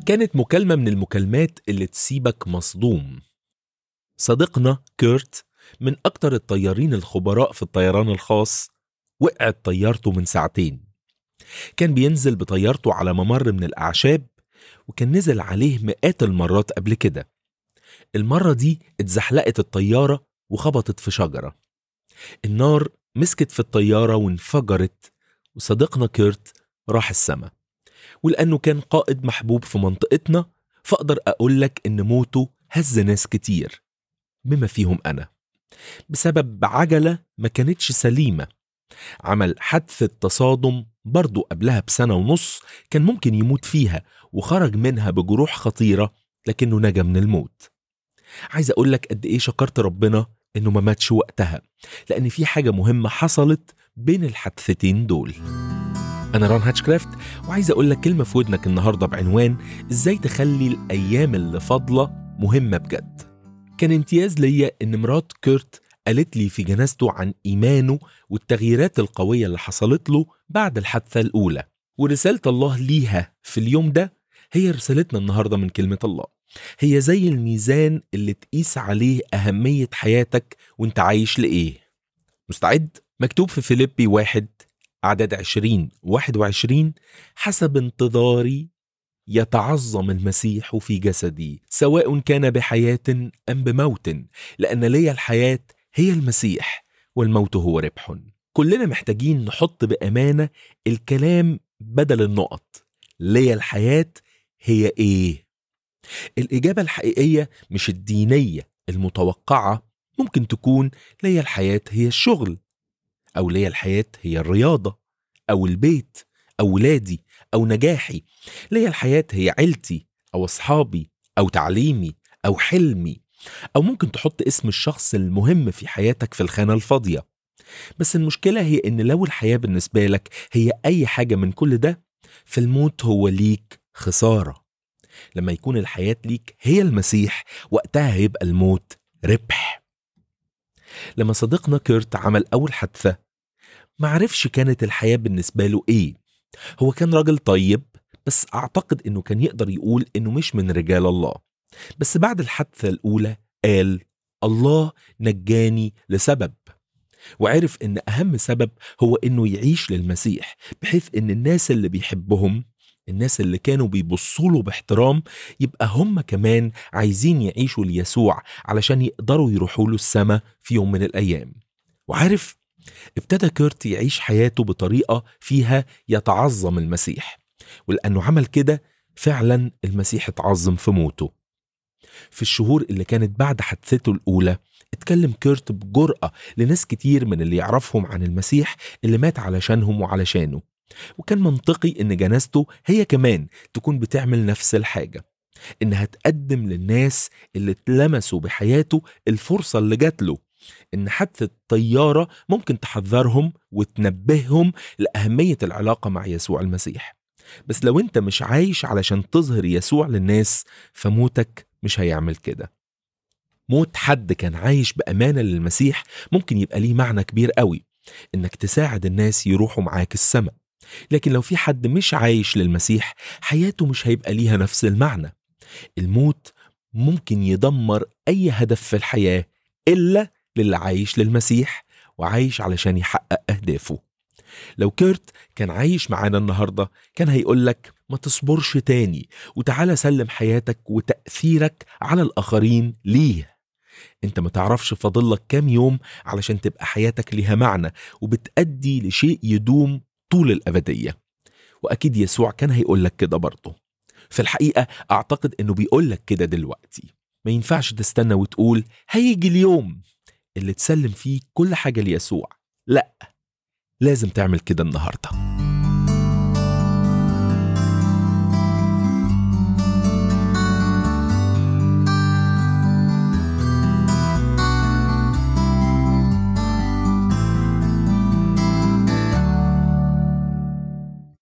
كانت مكالمة من المكالمات اللي تسيبك مصدوم. صديقنا كيرت من أكتر الطيارين الخبراء في الطيران الخاص وقعت طيارته من ساعتين. كان بينزل بطيارته على ممر من الأعشاب، وكان نزل عليه مئات المرات قبل كده. المرة دي اتزحلقت الطيارة وخبطت في شجرة. النار مسكت في الطيارة وانفجرت، وصديقنا كيرت راح السما. ولأنه كان قائد محبوب في منطقتنا، فأقدر أقولك إن موته هز ناس كتير بما فيهم أنا، بسبب عجلة ما كانتش سليمة. عمل حادثة تصادم برضو قبلها بسنة ونص كان ممكن يموت فيها، وخرج منها بجروح خطيرة لكنه نجا من الموت. عايز أقولك قد إيه شكرت ربنا إنه ما ماتش وقتها، لأن في حاجة مهمة حصلت بين الحادثتين دول. أنا ران هاتشكرافت، وعايز أقولك كلمة في ودنك النهاردة بعنوان إزاي تخلي الأيام اللي فاضلة مهمة بجد. كان امتياز ليا إن مرات كيرت قالت لي في جنازته عن إيمانه والتغييرات القوية اللي حصلت له بعد الحادثة الأولى، ورسالة الله ليها في اليوم ده هي رسالتنا النهاردة من كلمة الله. هي زي الميزان اللي تقيس عليه أهمية حياتك وانت عايش لإيه. مستعد؟ مكتوب في فيليبي 1 أعداد 20-21: حسب انتظاري يتعظم المسيح في جسدي، سواء كان بحياة أم بموت، لأن لي الحياة هي المسيح والموت هو ربح. كلنا محتاجين نحط بأمانة الكلام بدل النقط. لي الحياة هي إيه؟ الإجابة الحقيقية مش الدينية المتوقعة. ممكن تكون لي الحياة هي الشغل، أو لي الحياة هي الرياضة، أو البيت، أو ولادي، أو نجاحي. لي الحياة هي عيلتي، أو أصحابي، أو تعليمي، أو حلمي. أو ممكن تحط اسم الشخص المهم في حياتك في الخانة الفاضية. بس المشكلة هي إن لو الحياة بالنسبة لك هي أي حاجة من كل ده، فالموت هو ليك خسارة. لما يكون الحياة ليك هي المسيح، وقتها هيبقى الموت ربح. لما صديقنا كيرت عمل أول حادثة، معرفش كانت الحياة بالنسبة له إيه. هو كان راجل طيب، بس أعتقد إنه كان يقدر يقول إنه مش من رجال الله. بس بعد الحادثة الأولى قال: الله نجاني لسبب، وعرف إن أهم سبب هو إنه يعيش للمسيح، بحيث إن الناس اللي بيحبهم، الناس اللي كانوا بيبصوله باحترام، يبقى هم كمان عايزين يعيشوا ليسوع علشان يقدروا يروحوا له السما في يوم من الأيام. وعارف، ابتدى كيرت يعيش حياته بطريقة فيها يتعظم المسيح، ولأنه عمل كده فعلا المسيح اتعظم في موته. في الشهور اللي كانت بعد حادثته الأولى، اتكلم كيرت بجرأة لناس كتير من اللي يعرفهم عن المسيح اللي مات علشانهم وعلشانه. وكان منطقي إن جنازته هي كمان تكون بتعمل نفس الحاجة، إنها تقدم للناس اللي اتلمسوا بحياته الفرصة اللي جات له، إن حادثة طيارة ممكن تحذرهم وتنبههم لأهمية العلاقة مع يسوع المسيح. بس لو أنت مش عايش علشان تظهر يسوع للناس، فموتك مش هيعمل كده. موت حد كان عايش بأمانة للمسيح ممكن يبقى ليه معنى كبير قوي، إنك تساعد الناس يروحوا معاك السماء. لكن لو في حد مش عايش للمسيح، حياته مش هيبقى ليها نفس المعنى. الموت ممكن يدمر أي هدف في الحياة إلا للي عايش للمسيح وعايش علشان يحقق أهدافه. لو كيرت كان عايش معانا النهاردة، كان هيقولك ما تصبرش تاني، وتعالى سلم حياتك وتأثيرك على الآخرين ليه. انت ما تعرفش فاضلك كام يوم علشان تبقى حياتك ليها معنى وبتأدي لشيء يدوم طول الأبدية. وأكيد يسوع كان هيقولك كده برضه. في الحقيقة أعتقد أنه بيقولك كده دلوقتي. ما ينفعش تستنى وتقول هيجي اليوم اللي تسلم فيه كل حاجة ليسوع. لا، لازم تعمل كده النهاردة.